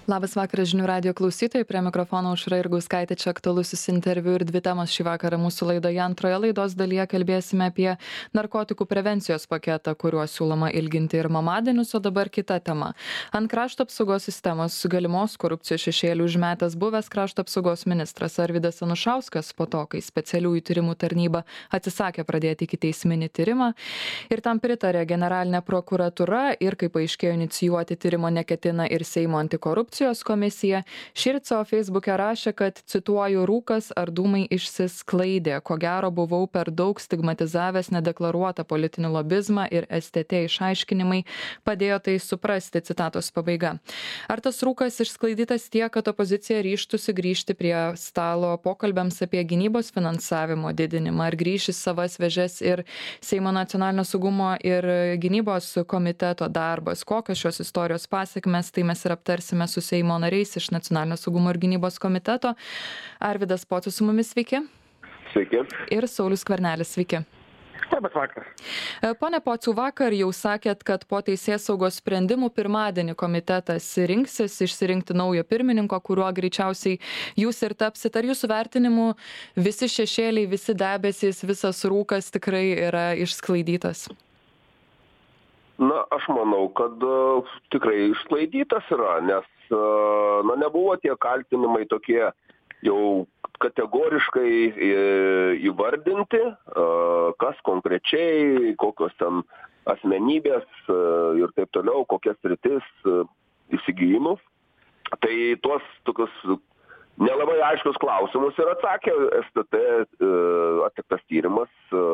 Labas vakaras žinių radijo klausytojai, prie mikrofono Aušra Jurgauskaitė, čia aktualusis interviu ir dvi temos šį vakarą mūsų laidoje. Antroje laidos dalyje kalbėsime apie narkotikų prevencijos paketą, kuriuo siūloma ilginti ir mamadienius, o dabar kita tema. Ant krašto apsaugos sistemos galimos korupcijos šešėlių užmetęs buvęs krašto apsaugos ministras Arvydas Anušauskas po to, kai specialiųjų tyrimų tarnyba atsisakė pradėti ikiteisminį tyrimą ir tam pritarė generalinė prokuratūra ir, kaip paaiškėjo, inicijuoti tyrimo neketina ir Seimo antikorupcijos komisija. Šįryt savo Facebook'e rašė, kad, cituoju, rūkas ar dūmai išsisklaidė. Ko gero buvau per daug stigmatizavęs nedeklaruotą politinį lobizmą ir STT išaiškinimai padėjo tai suprasti, citatos pabaiga. Ar tas rūkas išsklaidytas tiek, kad opozicija ryžtųsi grįžti prie stalo pokalbiams apie gynybos finansavimo didinimą, ar grįš į savas vėžes ir Seimo nacionalinio saugumo ir gynybos komiteto darbas? Kokios šios istorijos pasekmės, tai mes ir aptarsime su Seimo nariais iš Nacionalinio saugumo ir gynybos komiteto. Arvydas Pocius su mumis, sveiki. Sveiki. Ir Saulius Skvernelis, sveiki. Labas vakaras. Pone Pociau, vakar jau sakėt, kad po teisėsaugos sprendimų pirmadienį komitetas rinksis išsirinkti naujo pirmininko, kuriuo greičiausiai jūs ir tapsit. Ar jūsų vertinimu visi šešėliai, visi debesys, visas rūkas tikrai yra išsklaidytas? Na, aš manau, kad tikrai išsklaidytas yra, nes nebuvo tie kaltinimai tokie jau kategoriškai įvardinti, kas konkrečiai, kokios ten asmenybės ir taip toliau, kokias sritis įsigijimus. Tai tuos tokius nelabai aiškius klausimus ir atsakė STT atliktas tyrimas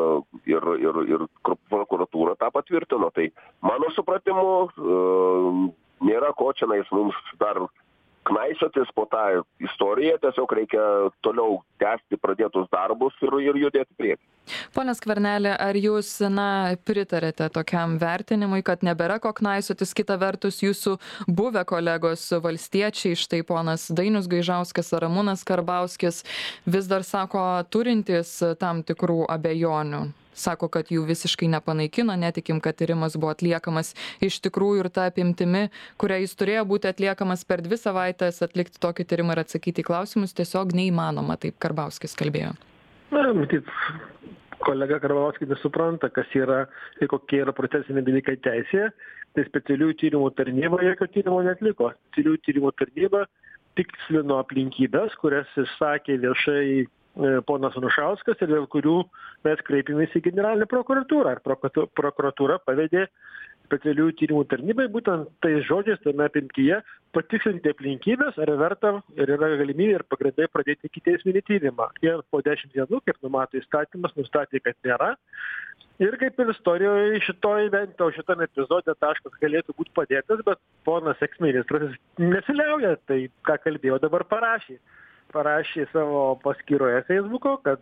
ir prokuratūra tą patvirtino. Tai mano supratimu nėra ko čia mums dar knaisiotis po tą istoriją, tiesiog reikia toliau tęsti pradėtus darbus ir judėti priekį. Pone Skverneli, ar jūs pritarėte tokiam vertinimui, kad nebėra ko knaisiotis, kita vertus jūsų buvę kolegos valstiečiai, štai ponas Dainius Gaižauskas ar Ramūnas Karbauskis, vis dar sako turintys tam tikrų abejonių? Sako, kad jų visiškai nepanaikino, netikim, kad tyrimas buvo atliekamas iš tikrųjų ir ta apimtimi, kuria jis turėjo būti atliekamas per 2 savaitės, atlikti tokį tyrimą ir atsakyti į klausimus tiesiog neįmanoma, taip Karbauskis kalbėjo. Na, matyt, kolega Karbauskis nesupranta, kas yra ir kokie yra procesiniai dalykai teisėje, tai specialiųjų tyrimų tarnyba jokio tyrimo neatliko. Specialiųjų tyrimų tarnyba tikslino aplinkybės, kurias išsakė viešai ponas Anušauskas ir dėl kurių mes kreipėmės į generalinę prokuratūrą. Ir prokuratūra pavedė specialiųjų tyrimų tarnybai būtent tais žodžiais, tame apimtyje, patikslinti aplinkybės, ar verta ir yra galimybė ir pagrindai pradėti ikiteisminį tyrimą. Ir po 10 dienų, kaip numato įstatymas, nustatė, kad nėra. Ir kaip ir istorijoje šitame epizode taškas galėtų būti padėtas, bet ponas eksministras nesiliauja, tai ką kalbėjo dabar parašė savo paskyroje Facebooko, kad,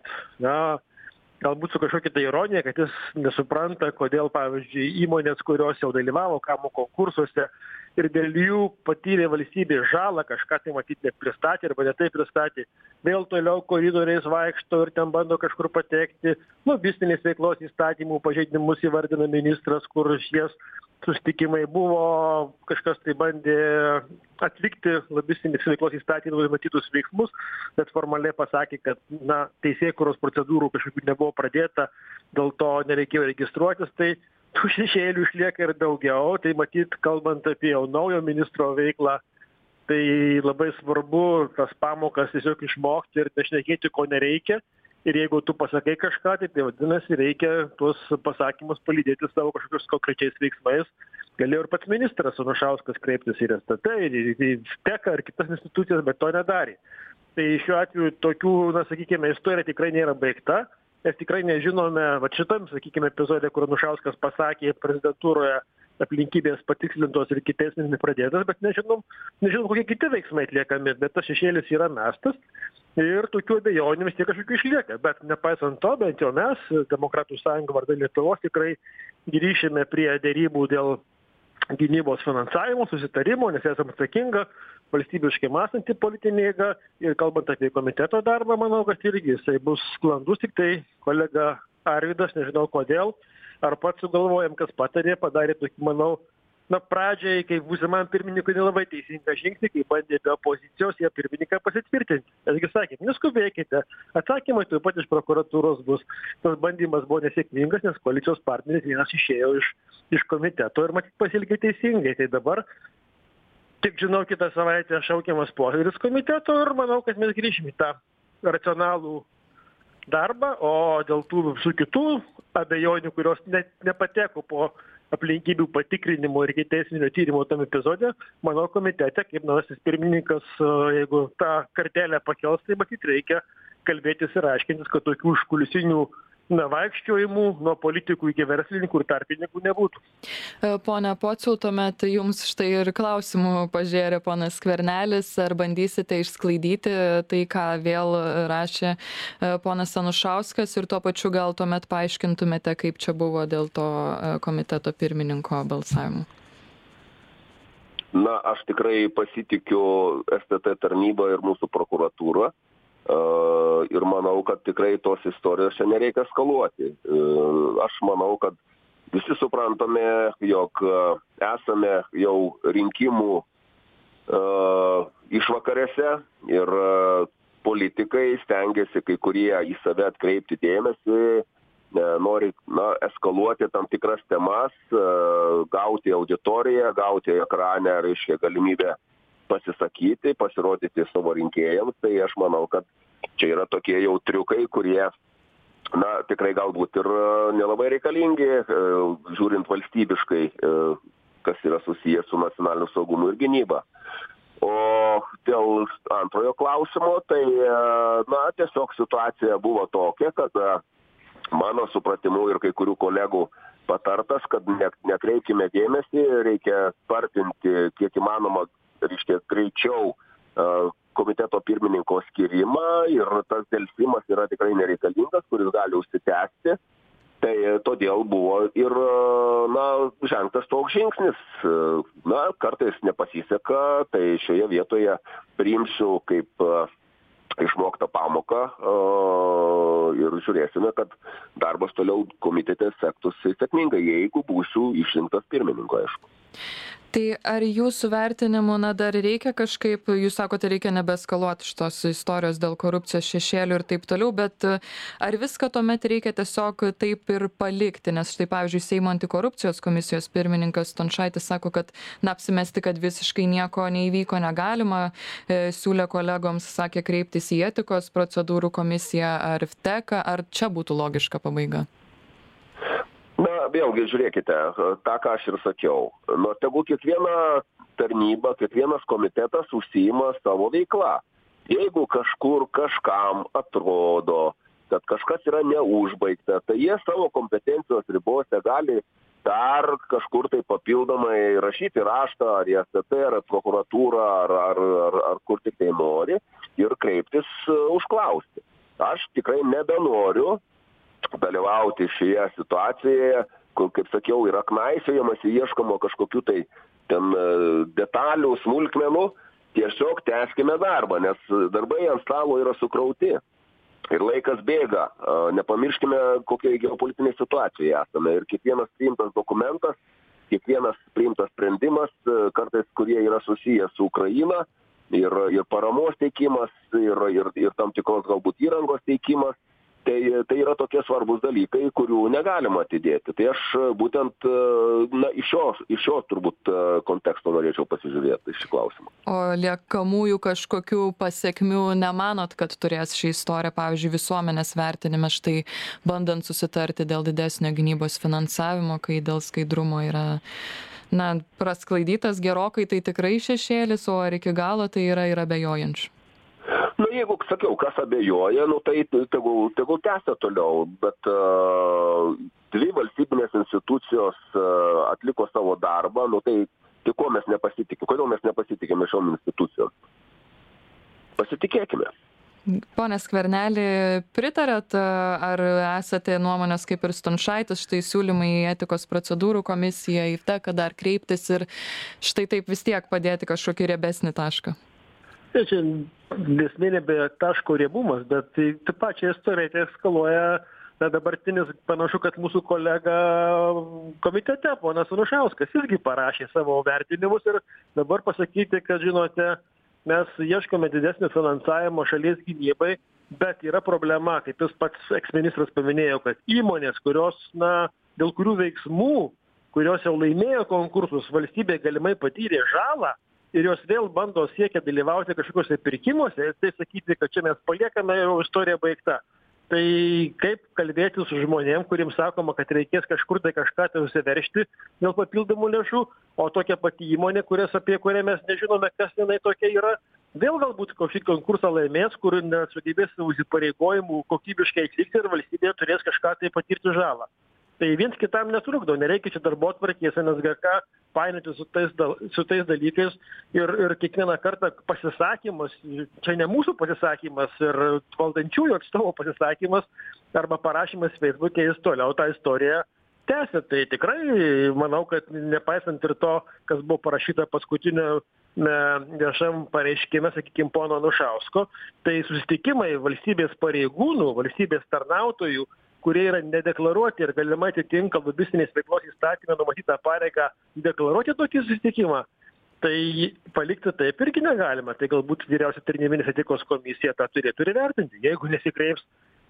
galbūt su kažkokia tai ironija, kad jis nesupranta, kodėl, pavyzdžiui, įmonės, kurios jau dalyvavo kamų konkursuose ir dėl jų patyrė valstybės žalą, kažką tai matyti nepristatė arba netai pristatė, vėl toliau koridoriais vaikšto ir ten bando kažkur patekti, lobistinės veiklos įstatymų pažeidimus įvardina ministras, kur šies susitikimai buvo, kažkas tai bandė atlikti lobistinės veiklos įstatymų numatytus veiksmus, bet formaliai pasakė, kad teisėkūros procedūrų kažkokių nebuvo pradėta, dėl to nereikėjo registruotis, tai tų šešėlių išlieka ir daugiau, tai matyt, kalbant apie jau naujo ministro veiklą, tai labai svarbu tas pamokas tiesiog išmokti ir nešnekėti, ko nereikia. Ir jeigu tu pasakai kažką, tai vadinasi, reikia tuos pasakymus palydėti savo kažkokius konkrečiais veiksmais. Galėjo ir pats ministras Anušauskas kreiptis į STT, į TEK ar kitas institucijas, bet to nedarė. Tai šiuo atveju tokių, sakykime, istorija tikrai nėra baigta. Mes tikrai nežinome, šitam, sakykime, epizode, kur Anušauskas pasakė prezidentūroje aplinkybės patikslintos ir ikiteisminis pradėtas, bet nežinom, kokie kiti veiksmai atliekami, bet tas šešėlis yra mestas ir tokių abejonių vis tiek kažkokių išlieka. Bet nepaisant to, bent jau mes, Demokratų sąjunga vardan Lietuvos, tikrai grįšime prie dėrybų dėl gynybos finansavimo, susitarimo, nes esame atsakinga, valstybiškai mąstanti politinė jėga ir kalbant apie komiteto darbą, manau, kad irgi jisai bus sklandus, tik tai kolega Arvydas, nežinau kodėl, ar pats sugalvojam, kas patarė, padarė tokį, manau, pradžiai, kaip būsimam pirmininkui nelabai teisingą žingsnį, kai bandė be opozicijos ją pirmininką pasitvirtinti. Taigi sakėm, neskubėkite, atsakymai taip pat iš prokuratūros bus. Tas bandymas buvo nesėkmingas, nes koalicijos partneris vienas išėjo iš komiteto ir matyt pasielgė teisingai. Tai dabar, tik žinau, kitą savaitę šaukiamas posėdis komiteto ir manau, kad mes grįšime į tą racionalų darbą, o dėl tų visų kitų abejonių, kurios nepateko po aplinkybių patikrinimo ir ikiteisminio tyrimo tam epizode, manau, komitete, kaip naujasis pirmininkas, jeigu tą kartelę pakels, tai matyt reikia kalbėtis ir aiškintis, kad tokių užkulisinių vaikščiojimų nuo politikų iki verslininkų ir tarpininkų nebūtų. Pone Pociau, tuomet jums štai ir klausimų pažėrė ponas Skvernelis, ar bandysite išsklaidyti tai, ką vėl rašė ponas Anušauskas ir tuo pačiu gal tuomet paaiškintumėte, kaip čia buvo dėl to komiteto pirmininko balsavimo? Na, aš tikrai pasitikiu STT tarnybą ir mūsų prokuratūrą. Ir manau, kad tikrai tos istorijos čia nereikia eskaluoti. Aš manau, kad visi suprantame, jog esame jau rinkimų išvakarėse ir politikai stengiasi kai kurie į save atkreipti dėmesį, nori eskaluoti tam tikras temas, gauti auditoriją, gauti ekrane, reiškia galimybę pasisakyti, pasirodyti savo rinkėjams, tai aš manau, kad čia yra tokie jau triukai, kurie, tikrai galbūt ir nelabai reikalingi, žiūrint valstybiškai, kas yra susijęs su nacionaliniu saugumu ir gynyba. O dėl antrojo klausimo, tai, tiesiog situacija buvo tokia, kad mano supratimu ir kai kurių kolegų patartas, kad nekreipkime dėmesį, reikia spartinti kiek įmanoma reiškia greičiau komiteto pirmininko skirimą ir tas delsimas yra tikrai nereikalingas, kuris gali užsitęsti. Tai todėl buvo ir žengtas toks žingsnis. Kartais nepasiseka, tai šioje vietoje priimsiu kaip išmoktą pamoką ir žiūrėsime, kad darbas toliau komitete sektųsi sėkmingai, jeigu būsiu išrinktas pirmininko, aišku. Tai ar jūsų vertinimu, dar reikia kažkaip, jūs sakote, reikia nebeeskaluoti šitos istorijos dėl korupcijos šešėlių ir taip toliau, bet ar viską tuomet reikia tiesiog taip ir palikti, nes štai pavyzdžiui Seimo antikorupcijos komisijos pirmininkas Stončaitis sako, kad apsimesti, kad visiškai nieko neįvyko negalima, siūlė kolegoms, sakė, kreiptis į etikos procedūrų komisiją ar FTEK, ar čia būtų logiška pabaiga? Vėlgi, žiūrėkite, tą, ką aš ir sakiau. Tegul kiekviena tarnyba, kiekvienas komitetas užsiima savo veiklą. Jeigu kažkur kažkam atrodo, kad kažkas yra neužbaigta, tai jie savo kompetencijos ribose gali dar kažkur tai papildomai rašyti raštą ar į STT, ar prokuratūrą, ar kur tik tai nori ir kreiptis užklausti. Aš tikrai nebenoriu dalyvauti šioje situacijoje, kur, kaip sakiau, yra knaisiojamas, ieškoma kažkokių tai ten detalių, smulkmenų, tiesiog tęskime darbą, nes darbai ant stalo yra sukrauti ir laikas bėga. Nepamirškime, kokioje geopolitinėje situacijoje esame ir kiekvienas priimtas dokumentas, kiekvienas priimtas sprendimas, kartais kurie yra susijęs su Ukraina ir paramos teikimas ir tam tikros galbūt įrangos teikimas. Tai yra tokie svarbus dalykai, kurių negalima atidėti. Tai aš būtent iš šio turbūt konteksto norėčiau pasižiūrėti šį klausimą. O liekamųjų kažkokių pasekmių nemanot, kad turės ši istorija, pavyzdžiui, visuomenės vertinime, štai bandant susitarti dėl didesnio gynybos finansavimo, kai dėl skaidrumo yra prasklaidytas gerokai, tai tikrai šešėlis, o ar iki galo tai yra ir abejojančių? Jeigu, sakiau, kas abejoja, tai tegul tęsia toliau, bet dvi valstybinės institucijos atliko savo darbą, tai ko mes nepasitikime, kodėl mes nepasitikime šiom institucijom? Pasitikėkime. Pone Skverneli, pritarėt, ar esate nuomonės kaip ir Stončaitis, štai siūlymai į etikos procedūrų komisiją, į FTEK, dar kreiptis ir štai taip vis tiek padėti kažkokį riebesnį tašką? Tai čia esmė nebe taško riebumas, bet tai pačią istoriją eskaluoja na dabartinis panašu, kad mūsų kolega komitete, ponas Anušauskas, irgi parašė savo vertinimus ir dabar pasakyti, kad žinote, mes ieškome didesnio finansavimo šalies gynybai, bet yra problema, kaip jis pats eksministras paminėjo, kad įmonės, kurios, na, dėl kurių veiksmų, kurios jau laimėjo konkursus, valstybė galimai patyrė žalą ir jos vėl bando siekia dalyvauti kažkokiuose pirkimuose ir tai sakyti, kad čia mes paliekame, jau istorija baigta. Tai kaip kalbėti su žmonėm, kuriems sakoma, kad reikės kažkur tai kažką tai užsiveržti dėl papildomų lėšų, o tokia pati įmonė, apie kurią mes nežinome, kas jinai tokia yra, vėl galbūt kažkokį konkursą laimės, kur nesugebės savo įsipareigojimų kokybiškai atlikti ir valstybė turės kažką tai patirti žalą. Tai viens kitam netrukdo, nereikia čia darbotvarkės NSGK painioti su tais dalykais ir kiekvieną kartą pasisakymas, čia ne mūsų pasisakymas ir valdančiųjų atstovų pasisakymas arba parašymas Facebook'e, jis toliau tą istoriją tęsia. Tai tikrai manau, kad nepaisant ir to, kas buvo parašyta paskutinio viešam pareiškime, sakykime, pono Anušausko, tai susitikimai valstybės pareigūnų, valstybės tarnautojų, kurie yra nedeklaruoti ir galimai atitinka lobistinės veiklos įstatymę numatytą pareigą deklaruoti tokį susitikimą, tai palikti taip irgi negalima. Tai galbūt vyriausia tarnybinės etikos komisija tą turėtų ir vertinti. Jeigu nesikreips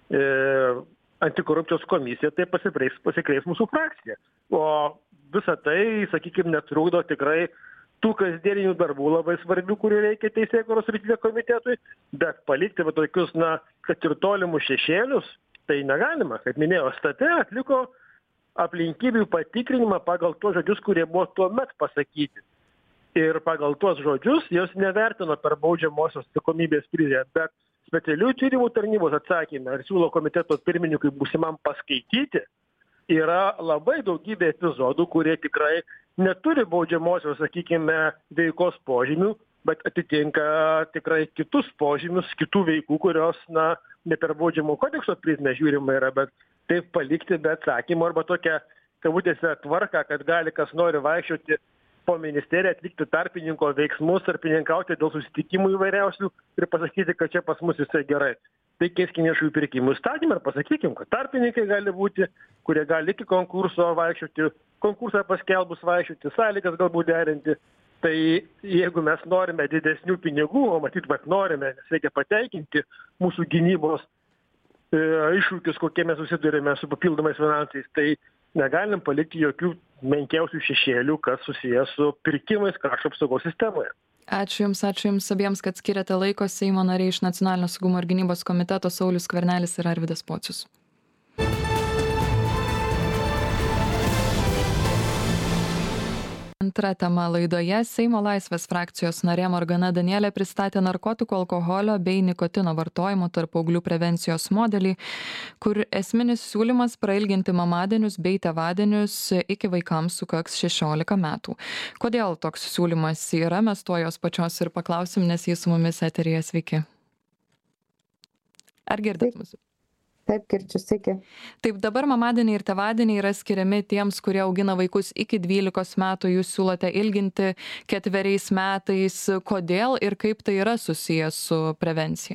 antikorupcijos komisija, tai pasikreips mūsų frakcija. O visa tai, sakykime, netrukdo tikrai tų kasdieninių darbų labai svarbių, kurių reikia teisėkūros srityje komitetui, bet palikti va tokius, na, kad ir tolimus šešėlius, tai negalima. Kaip minėjau, STT atliko aplinkybių patikrinimą pagal tuos žodžius, kurie buvo tuomet pasakyti. Ir pagal tuos žodžius jos nevertino per baudžiamosios atsakomybės krizę, bet specialiųjų tyrimų tarnybos atsakymė ir siūlo komiteto pirmininkui būsimam paskaityti, yra labai daugybė epizodų, kurie tikrai neturi baudžiamosios, sakykime, veikos požymių, bet atitinka tikrai kitus požymius, kitų veikų, kurios, na, ne per baudžiamo kodekso prizmę žiūrima yra, bet taip palikti be atsakymo arba tokia, kabutėse, tvarka, kad gali kas nori vaikščioti po ministeriją, atlikti tarpininko veiksmus, tarpininkauti dėl susitikimų įvairiausių ir pasakyti, kad čia pas mus visai gerai. Tai keiskime viešųjų pirkimų įstatymą ir pasakykim, kad tarpininkai gali būti, kurie gali iki konkurso vaikščioti, konkursą paskelbus vaikščioti, sąlygas galbūt derinti. Tai jeigu mes norime didesnių pinigų, o matyt, bet norime, nes reikia pateikinti mūsų gynybos iššūkius, kokie mes susidurime su papildomais finansais, tai negalim palikti jokių menkiausių šešėlių, kas susijęs su pirkimais krašto apsaugos sistemoje. Ačiū Jums abiems, kad skiriate laiko. Seimo nariai iš Nacionalinio saugumo ir gynybos komiteto Saulius Skvernelis ir Arvydas Pocius. Antra tema laidoje Seimo Laisvės frakcijos narė Morgana Danielė pristatė narkotikų, alkoholio bei nikotino vartojimo tarp paauglių prevencijos modelį, kur esminis siūlymas prailginti mamadienius bei tėvadienius iki vaikams sukaks 16 metų. Kodėl toks siūlymas yra, mes to jos pačios ir paklausim, nes jis su mumis eteryje. Sveiki. Ar girdite mūsų? Taip, girdžiu, sveiki. Taip, dabar mamadieniai ir tėvadieniai yra skiriami tiems, kurie augina vaikus iki 12 metų, jūs siūlote ilginti 4 metais. Kodėl ir kaip tai yra susijęs su prevencija?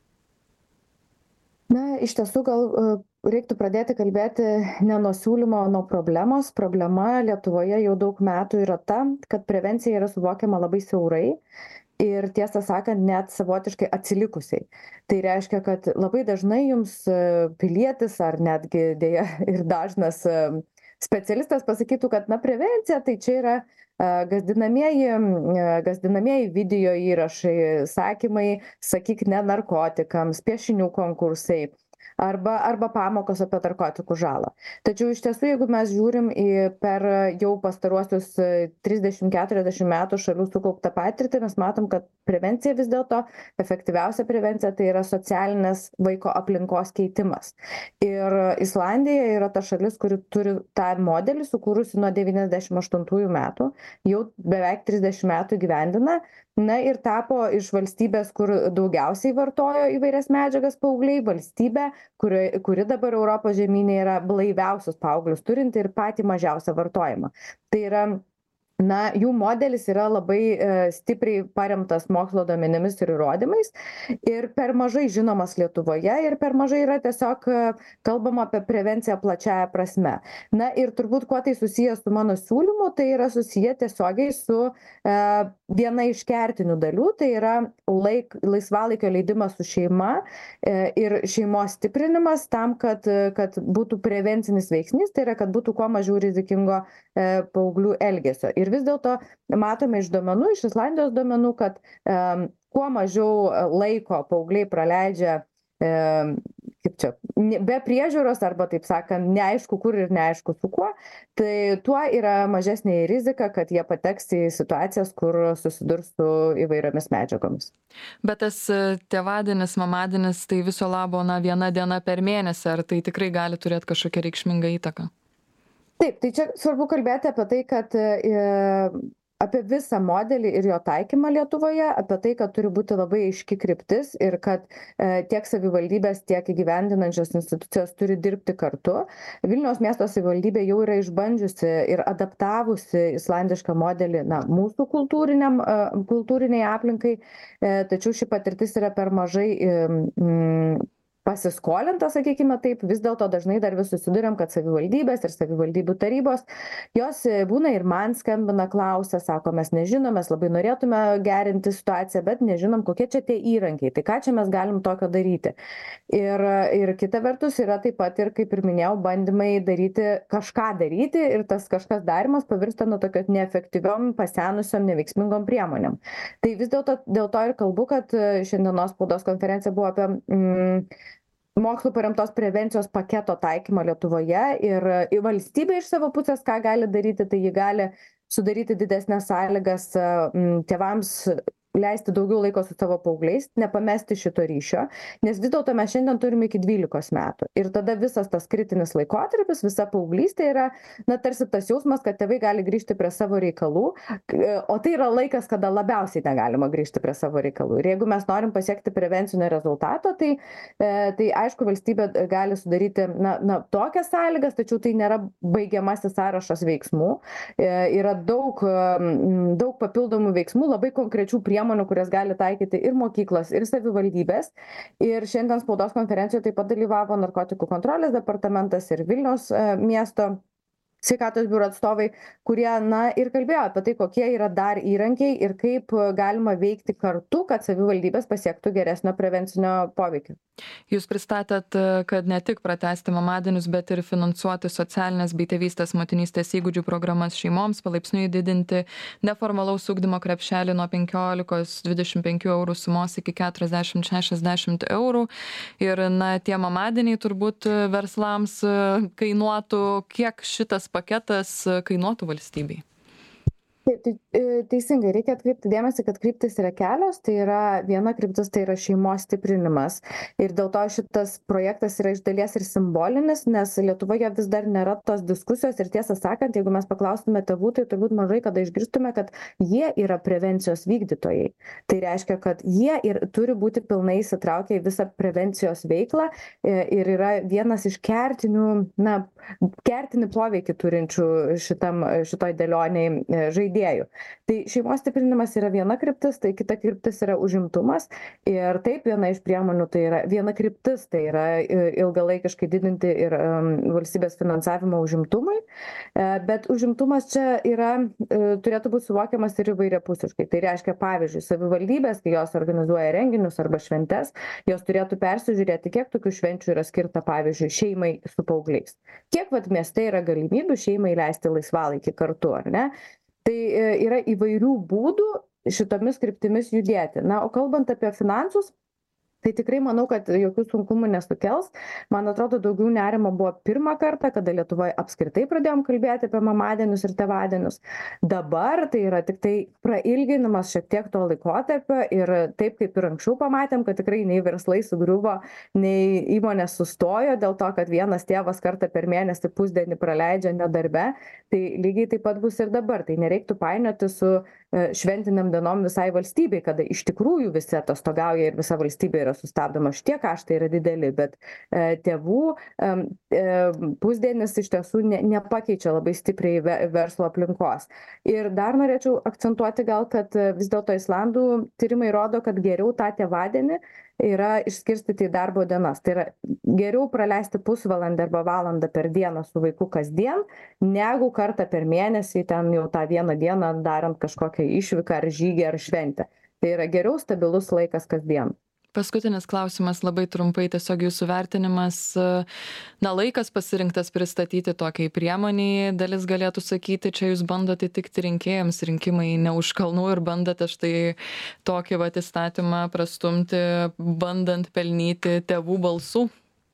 Na, iš tiesų gal reiktų pradėti kalbėti ne nuo siūlymo, o nuo problemos. Problema Lietuvoje jau daug metų yra ta, kad prevencija yra suvokiama labai siaurai. Ir tiesą sakant, net savotiškai atsilikusiai. Tai reiškia, kad labai dažnai jums pilietis ar netgi dėja ir dažnas specialistas pasakytų, kad na, prevencija tai čia yra gąsdinamieji video įrašai, sakymai, sakyk ne narkotikams, piešinių konkursai. Arba pamokos apie narkotikų žalą. Tačiau iš tiesų, jeigu mes žiūrim per jau pastaruosius 30-40 metų šalių sukauptą patirtį, mes matom, kad prevencija vis dėlto, efektyviausia prevencija tai yra socialinės vaiko aplinkos keitimas. Ir Islandija yra ta šalis, kuri turi tą modelį sukūrusi nuo 98 metų, jau beveik 30 metų gyvendina. Na ir tapo iš valstybės, kur daugiausiai vartojo įvairias medžiagas paaugliai, valstybė, kuri dabar Europos žemynė yra blaiviausius paauglius turinti ir patį mažiausią vartojimą. Tai yra na, jų modelis yra labai stipriai paremtas mokslo duomenimis ir įrodymais ir per mažai žinomas Lietuvoje ir per mažai yra tiesiog kalbama apie prevenciją plačiaja prasme. Na ir turbūt kuo tai susijęs su mano siūlymu, tai yra susiję tiesiogiai su viena iš kertinių dalių, tai yra laisvalaikio leidimas su šeima ir šeimos stiprinimas tam, kad būtų prevencinis veiksnys, tai yra, kad būtų kuo mažiau rizikingo paauglių elgesio. Ir vis dėlto matome iš duomenų, iš Islandijos duomenų, kad kuo mažiau laiko paaugliai praleidžia kaip čia, be priežiūros arba, taip sakant, neaišku kur ir neaišku su kuo, tai tuo yra mažesnė rizika, kad jie pateks į situacijas, kur susidurs su įvairiomis medžiagomis. Bet tas tėvadienis, mamadienis, tai viso labo viena diena per mėnesį, ar tai tikrai gali turėti kažkokią reikšmingą įtaką? Taip, tai čia svarbu kalbėti apie tai, kad apie visą modelį ir jo taikymą Lietuvoje, apie tai, kad turi būti labai aiški kryptis ir kad tiek savivaldybės, tiek įgyvendinančios institucijos turi dirbti kartu. Vilniaus miesto savivaldybė jau yra išbandžiusi ir adaptavusi islandišką modelį mūsų kultūriniai aplinkai, tačiau ši patirtis yra per mažai pasiskolinta, sakykime taip, vis dėlto dažnai dar vis susiduriam, kad savivaldybės ir savivaldybių tarybos, jos būna ir man skambina, klausia, sako, mes nežinom, mes labai norėtume gerinti situaciją, bet nežinom, kokie čia tie įrankiai, tai ką čia mes galim tokio daryti. Ir kita vertus yra taip pat ir, kaip ir minėjau, bandymai kažką daryti ir tas kažkas darimas pavirsta nuo tokio neefektyviom, pasenusiom, neveiksmingom priemonėm. Tai vis dėlto dėl to ir kalbu, kad šiandienos spaudos konferencija buvo apie mokslo paremtos prevencijos paketo taikymą Lietuvoje ir valstybė iš savo pusės, ką gali daryti, tai ji gali sudaryti didesnės sąlygas tėvams leisti daugiau laiko su savo paaugliais, nepamesti šito ryšio, nes vis dėlto mes šiandien turime iki 12 metų. Ir tada visas tas kritinis laikotarpis, visa paauglystė yra, tarsi tas jausmas, kad tėvai gali grįžti prie savo reikalų, o tai yra laikas, kada labiausiai negalima grįžti prie savo reikalų. Ir jeigu mes norim pasiekti prevencinio rezultato, tai aišku, valstybė gali sudaryti tokias sąlygas, tačiau tai nėra baigiamasis sąrašas veiksmų. Yra daug papildomų veiksmų, labai konkrečių priemonių, kurias gali taikyti ir mokyklos, ir savivaldybės. Ir šiandien spaudos konferencijoje taip pat dalyvavo narkotikų kontrolės departamentas ir Vilniaus miesto sveikatos biuro atstovai, kurie ir kalbėjo apie tai, kokie yra dar įrankiai ir kaip galima veikti kartu, kad savivaldybės pasiektų geresnio prevencinio poveikio. Jūs pristatėt, kad ne tik pratęsti mamadienius, bet ir finansuoti socialinės bei tėvystės motinystės įgūdžių programas šeimoms, palaipsniui didinti neformalaus ugdymo krepšelį nuo 15-25 eurų sumos iki 40-60 eurų. Ir tie mamadieniai turbūt verslams kainuotų, kiek šitas paketas kainuotų valstybei? Taip, teisingai, reikia atkreipti dėmesį, kad kryptis yra kelios, tai yra viena kryptis, tai yra šeimos stiprinimas. Ir dėl to šitas projektas yra iš dalies ir simbolinis, nes Lietuvoje vis dar nėra tos diskusijos ir tiesą sakant, jeigu mes paklaustume tėvų, tai turbūt mažai kada išgirstume, kad jie yra prevencijos vykdytojai. Tai reiškia, kad jie ir turi būti pilnai įsitraukę į visą prevencijos veiklą ir yra vienas iš kertinį poveikį turinčių šitoj dėlioniai žaidėjų. Tai šeimos stiprinimas yra viena kryptis, tai kita kryptis yra užimtumas ir taip viena iš priemonių tai yra viena kryptis, tai yra ilgalaikiškai didinti ir valstybės finansavimą užimtumui, bet užimtumas čia turėtų būti suvokiamas ir įvairiapusiškai. Tai reiškia, pavyzdžiui, savivaldybės, kai jos organizuoja renginius arba šventes, jos turėtų persižiūrėti, kiek tokių švenčių yra skirta, pavyzdžiui, šeimai su paaugliais. Kiek mieste yra galimybių šeimai leisti laisvalaikį kartu, ar ne? Tai yra įvairių būdų šitomis kryptimis judėti. O kalbant apie finansus, tai tikrai manau, kad jokių sunkumų nesukels. Man atrodo, daugiau nerimo buvo pirmą kartą, kada Lietuvoje apskritai pradėjom kalbėti apie mamadienius ir tėvadienius. Dabar tai yra tik tai prailginimas šiek tiek to laikotarpio ir taip kaip ir anksčiau pamatėm, kad tikrai nei verslai sugriuvo, nei įmonės sustojo dėl to, kad vienas tėvas kartą per mėnesį pusdienį praleidžia nedarbe, tai lygiai taip pat bus ir dabar. Tai nereiktų painioti su šventiniam dienom visai valstybei, kada iš tikrųjų visi atostogauja ir visa valstybė yra sustabdoma. Šitie kaštai yra dideli, bet tėvų pusdienis iš tiesų nepakeičia labai stipriai verslo aplinkos. Ir dar norėčiau akcentuoti gal, kad vis dėlto Islandų tyrimai rodo, kad geriau tą tėvadienį yra išskirstyti į darbo dienas. Tai yra geriau praleisti pusvalandį arba valandą per dieną su vaiku kasdien, negu kartą per mėnesį ten jau tą vieną dieną darant kažkokią išvyką ar žygį ar šventę. Tai yra geriau stabilus laikas kasdien. Paskutinis klausimas labai trumpai, tiesiog jūsų vertinimas. Laikas pasirinktas pristatyti tokiai priemoniai, dalis galėtų sakyti, čia jūs bandote įtikti rinkėjams, rinkimai ne už kalnų ir bandote štai tokį įstatymą prastumti, bandant pelnyti tėvų balsų.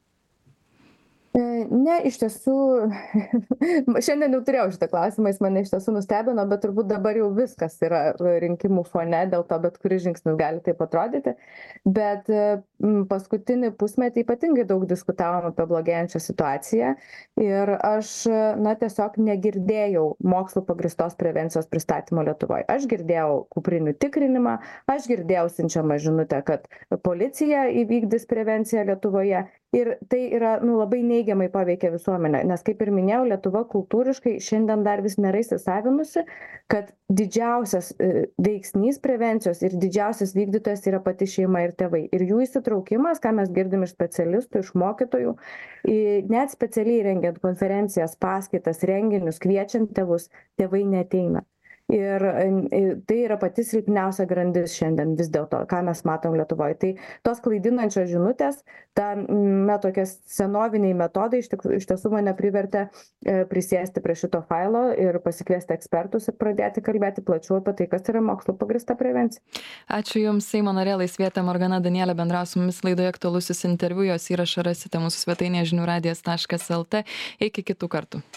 Ne, iš tiesų, šiandien jau turėjau šitą klausimą, jis mane iš tiesų nustebino, bet turbūt dabar jau viskas yra rinkimų fone, dėl to bet kuris žingsnis gali taip atrodyti. Bet paskutinį pusmetį ypatingai daug diskutavom apie blogėjančią situaciją ir aš tiesiog negirdėjau mokslo pagrįstos prevencijos pristatymo Lietuvoje. Aš girdėjau kuprinių tikrinimą, aš girdėjau siunčiamą žinutę, kad policija įvykdys prevenciją Lietuvoje. Ir tai yra labai neigiamai paveikia visuomenę, nes kaip ir minėjau, Lietuva kultūriškai šiandien dar vis nėra įsisavinusi, kad didžiausias veiksnys prevencijos ir didžiausias vykdytojas yra pati šeima ir tėvai. Ir jų įsitraukimas, ką mes girdim iš specialistų, iš mokytojų, net specialiai rengiant konferencijas, paskaitas, renginius, kviečiant tėvus, tėvai neateina. Ir tai yra pati silpniausia grandis šiandien vis dėlto, ką mes matom Lietuvoje. Tai tos klaidinančios žinutės, tokie senoviniai metodai iš tiesų mane privertė prisėsti prie šito failo ir pasikviesti ekspertus ir pradėti kalbėti plačiau apie tai, kas yra mokslo pagrįsta prevencija. Ačiū Jums, Seimo narė Laisvietė Morgana Danielė bendravo su mumis laidoje Aktualusis interviu, jos įrašą rasite mūsų svetainėje žiniųradijas.lt. Iki kitų kartų.